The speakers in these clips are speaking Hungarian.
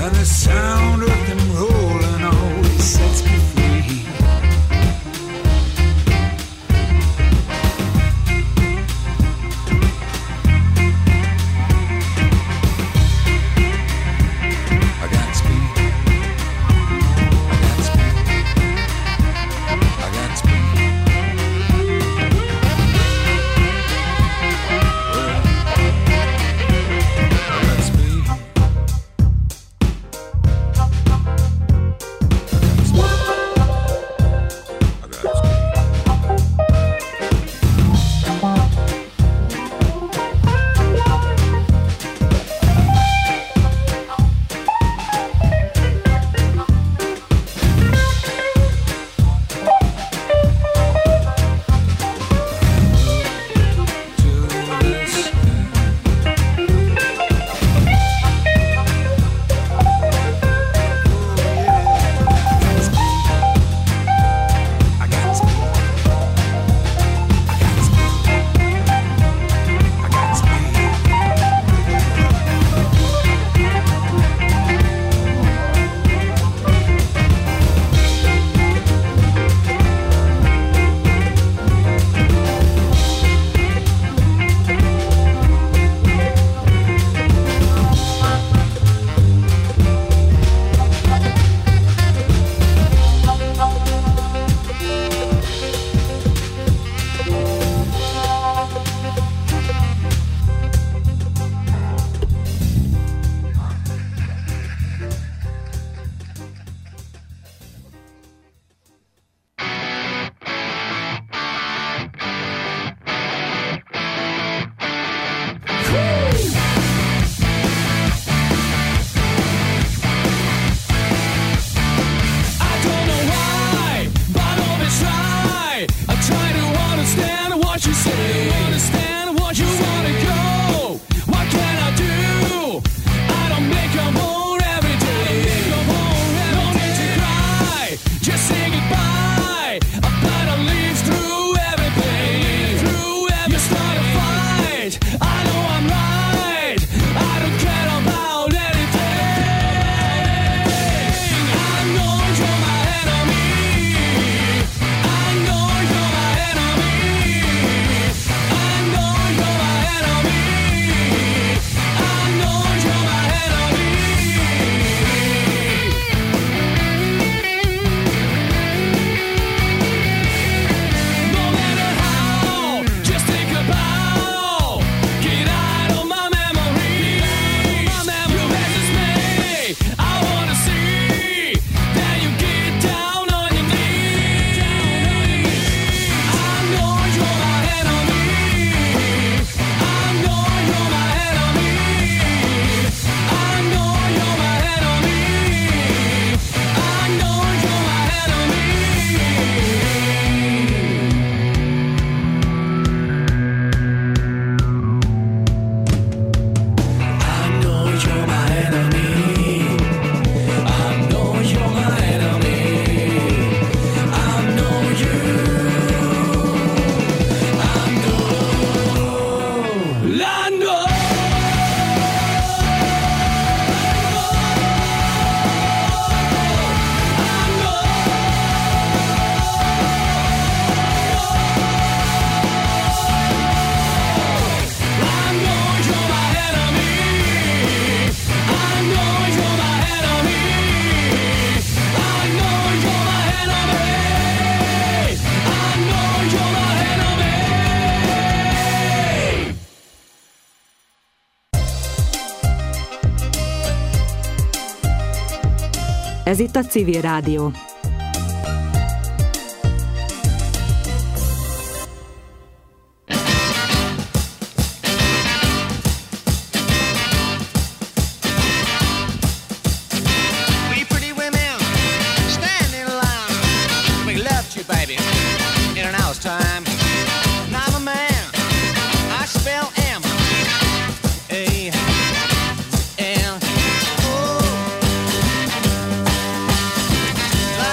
and the sound of them rolling always sets me free. I got speed. I got speed. I got speed. I got speed. Ez itt a Civil Rádió. La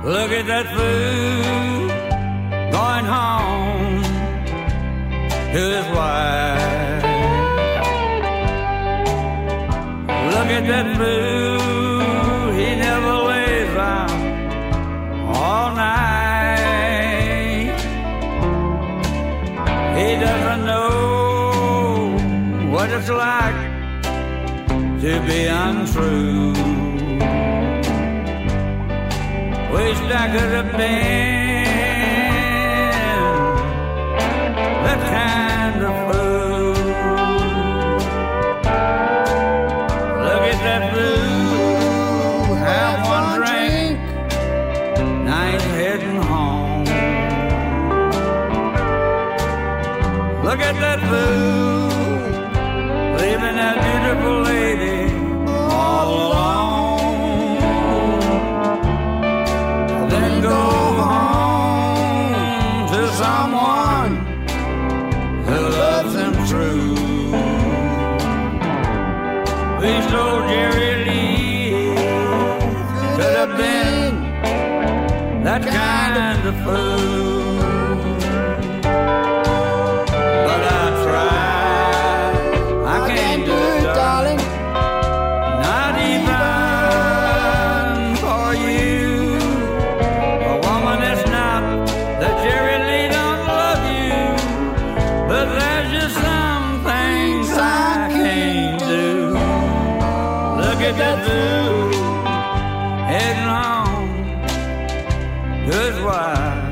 Look at that fool going home to his wife. Look at that fool, he never lays out all night. He doesn't know what it's like to be untrue. Wish I could have been that kind of fool. Look at that fool, have one drink, now he's heading home. Look at that fool, leaving that beautiful lady all alone. Go home to someone who loves him true. This old Jerry Lee could have been that kind of fool. But I tried, I can't do it, darling. Not even for you. Jerry Lee don't love you, but there's just some things I can't do. Look at that fool heading home to his wife.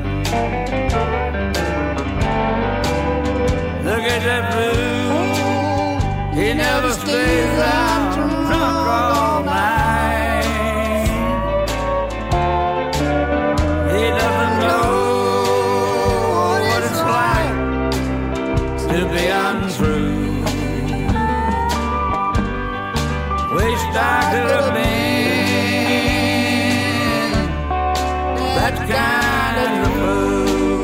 Look at that fool, he never stays out drunk all night. He doesn't know to be untrue. Wished I could have been that kind of fool.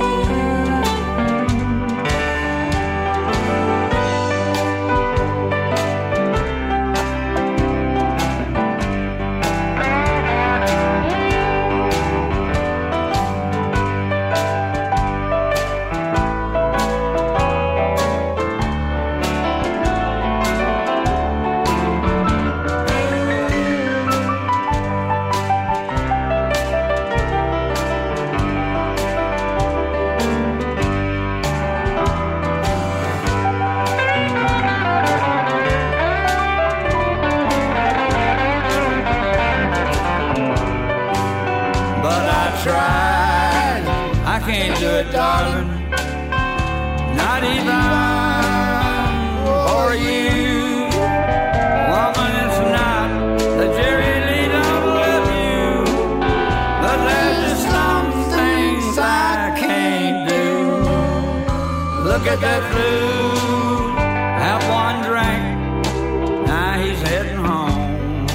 Can't do it, darling, not even for you. Woman, it's not that Jerry Lee don't love you, but there's just some things I can't do. Look at that fool, have one drink, now he's heading home.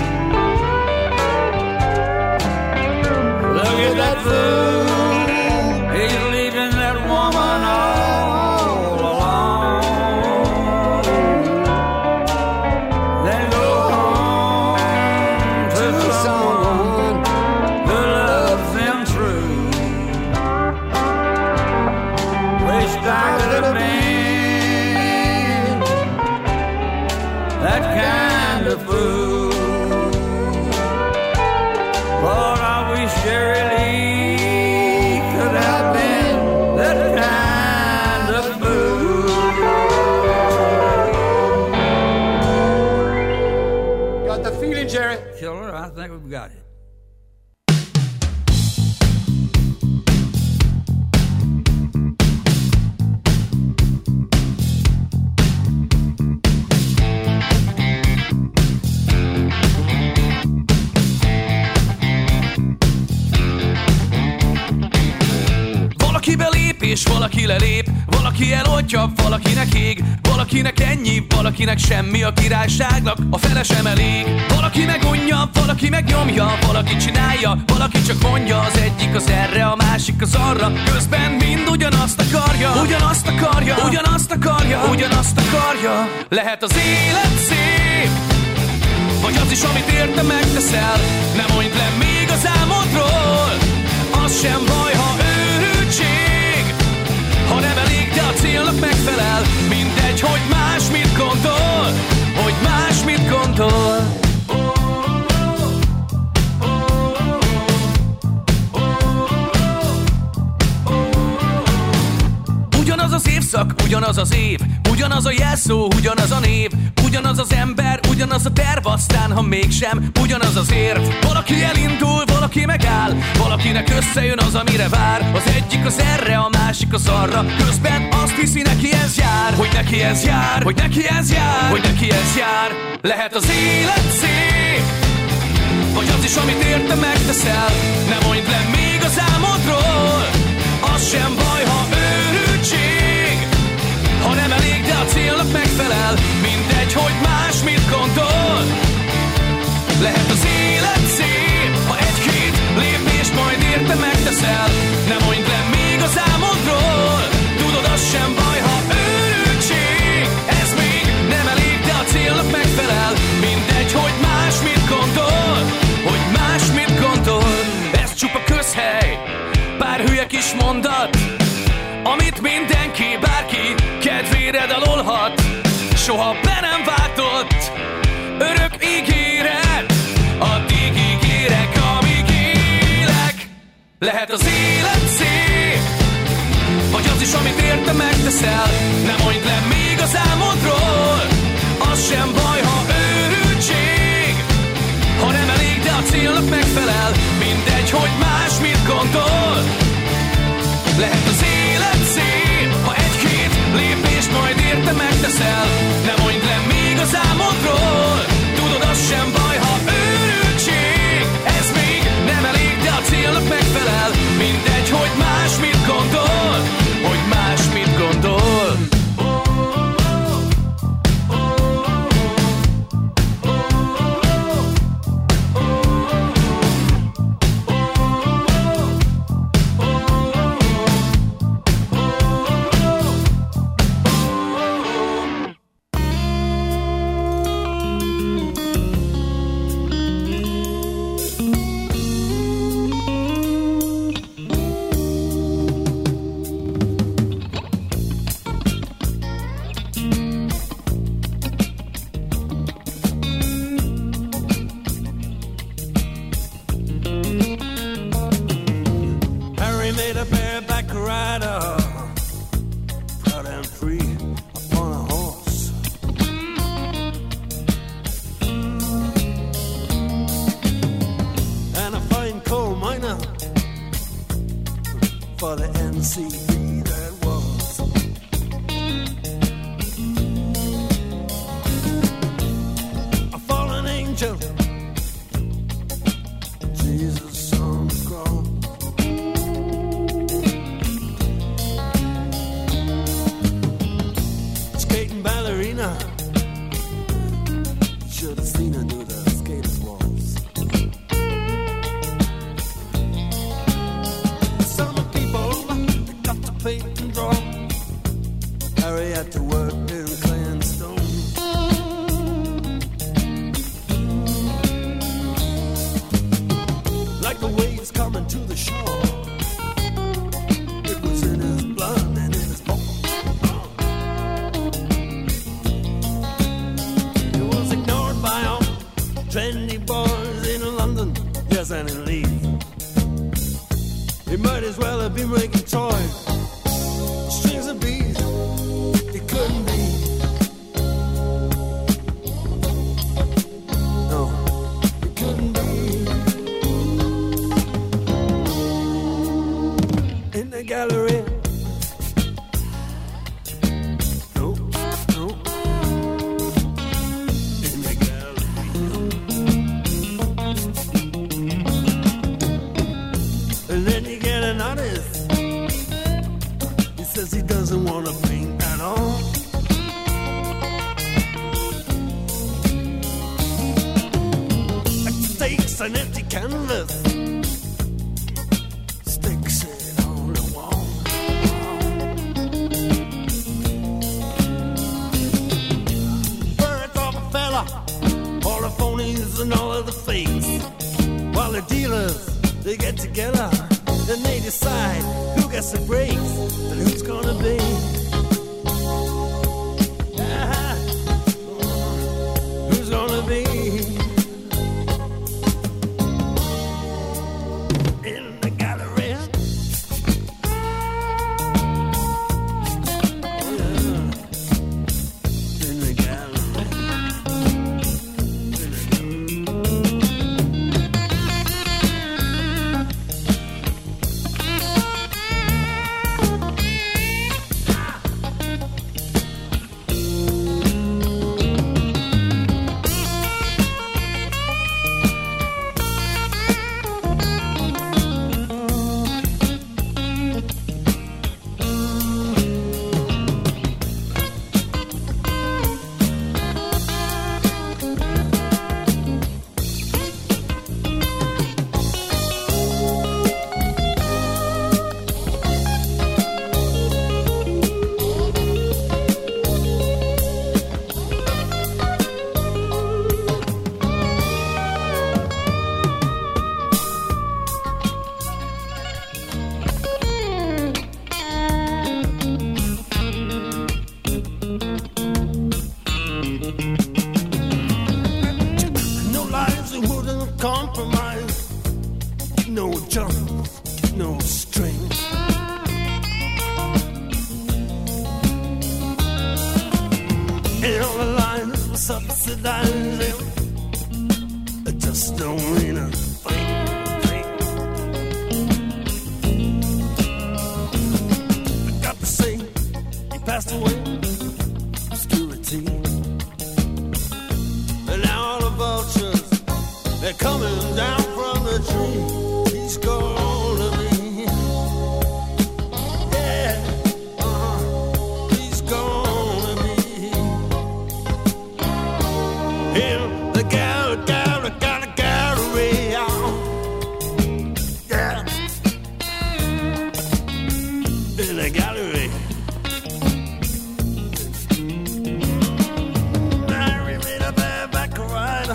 Look at that fool, he's leaving that woman all alone. Then go home to someone who loves him true. Wished I could have been that kind of fool. But I wish Jerry Lee could have been that kind of fool. Got the feeling, Jerry? Killer, I think we've got it. Valaki belép és valaki lelép, valaki elontja, valakinek ég, valakinek ennyi, valakinek semmi a királyságnak, a fele sem elég. Valaki megunja, valaki megnyomja, valaki csinálja, valaki csak mondja, az egyik az erre, a másik az arra, közben mind ugyanazt akarja, ugyanazt akarja, ugyanazt akarja, ugyanazt akarja. Lehet az élet szép, vagy az is, amit érte megteszel, ne mondj le még az álmodról. vannak, ugyanaz az év, ugyanaz a jelszó, ugyanaz a név, ugyanaz az ember, ugyanaz a terv, aztán ha mégsem, ugyanaz az érv. Valaki elindul, valaki megáll, valakinek összejön az, amire vár. Az egyik az erre, a másik az arra, közben azt hiszi, neki ez jár, hogy neki ez jár, hogy neki ez jár, hogy neki ez jár. Lehet az élet szép, vagy az is, amit érte megteszel. Ne mondj le még az álmodról, az sem baj, ha őrültség, ha nem elég, de a célnak megfelel. Mindegy, hogy más mit gondol. Lehet az élet szép, ha egy-két lépést majd érte megteszel. Ne mondj le még az álmodról, tudod, az sem baj, ha őrültség. Ez még nem elég, de a célnak megfelel. Mindegy, hogy más mit gondol, hogy más mit gondol. Ez csupa közhely, pár hülye kis mondat, amit mindenki, bárki kedvére dalolhat. Soha be nem váltott örök ígéret, addig ígérek, amíg élek. Lehet az élet szép, vagy az is, amit érte megteszel. Ne mondd le még az álmodról, az sem baj, ha őrültség, ha nem elég, de a célnak megfelel. Mindegy, hogy más mit gondol. Lehet az élet szép, ha egy-két lépést majd érte megteszel. Ne mondj le még az álmodról, tudod, az sem baj, ha őrültség. Ez még nem elég, de a célnak megfelel. Mindegy, hogy más mit gondol, hogy más mit gondol. For the NCB that was. A fallen angel, Jesus on the cross. Skating ballerina, should have seen her do the skater's waltz. Paint and draw. Harry had to work in clay and stone. Like the waves coming to the shore, it was in his blood and in his bone. He was ignored by all trendy boys in London, yes, and in Leeds. He might as well have been making toys. Strings of bees, it couldn't be. No, it couldn't be. In the gallery. No, no. In the gallery. And then you get an artist. Says he doesn't want to paint at all. Like stakes an empty canvas, sticks it on the wall. Birds of a fella, all the phonies and all of the fakes. While the dealers, they get together and they decide who gets the breaks and who's gonna be. Who's gonna be in the gallery? Yeah. doctor, no strings. And all the lines were subsidizing. It just don't mean a thing. I got to say, he passed away. Obscurity. And now all the vultures, they're coming down from the tree. He's gonna be, yeah, he's gonna be in the gallery, yeah, in the gallery. Mary made a bareback rider.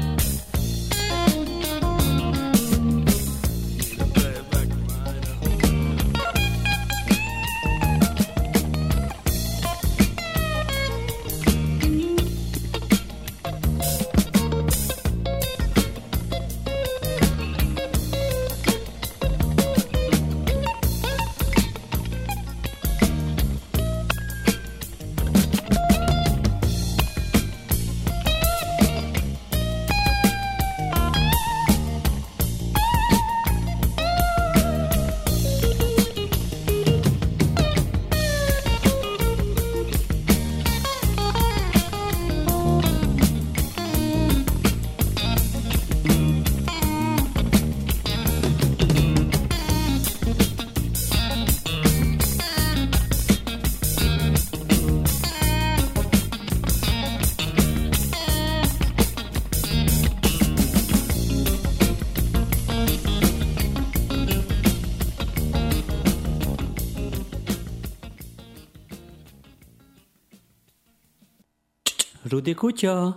Rudi kutya.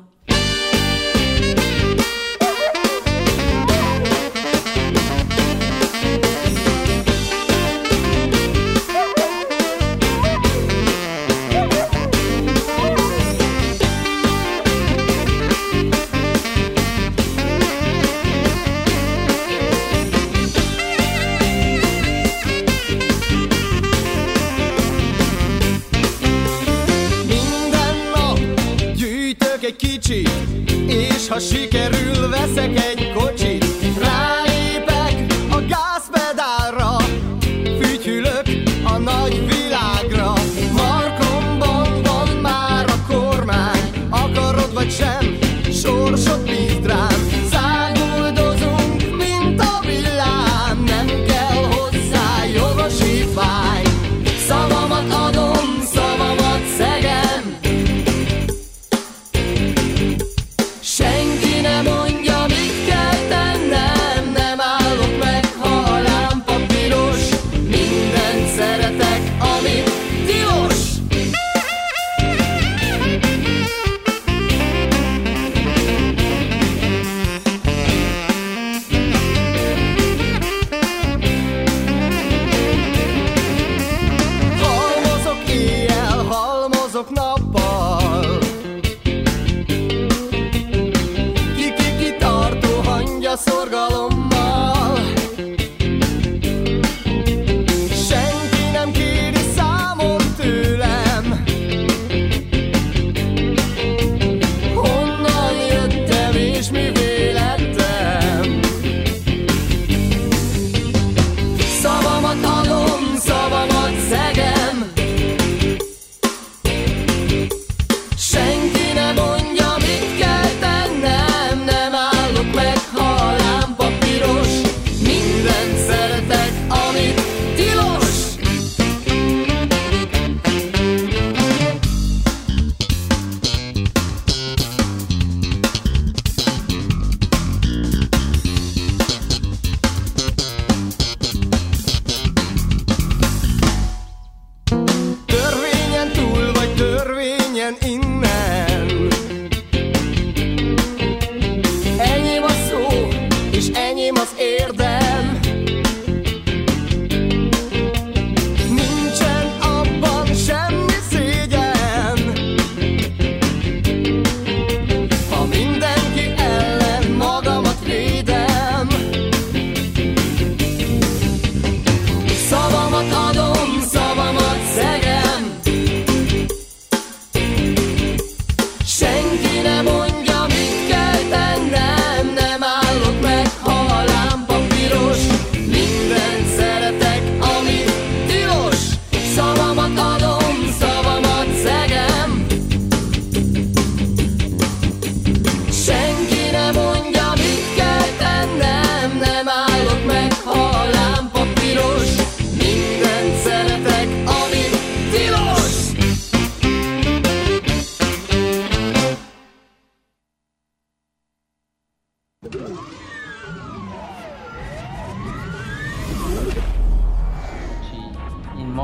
Kicsi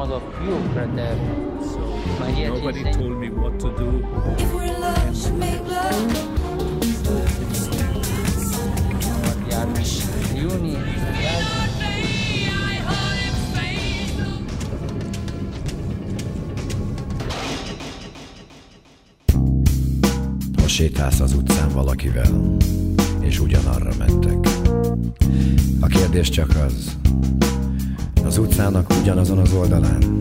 of lucrative. But yet nobody told me what to do. If we're in love, make love. Ha sétálsz az utcán valakivel, és ugyanarra mentek. A kérdés csak az utcának ugyanazon az oldalán.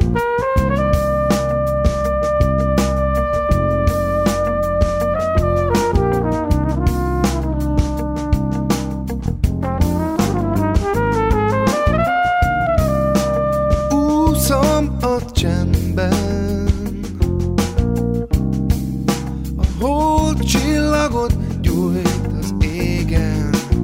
Úszom a csendben, a hold csillagot gyújt az égen.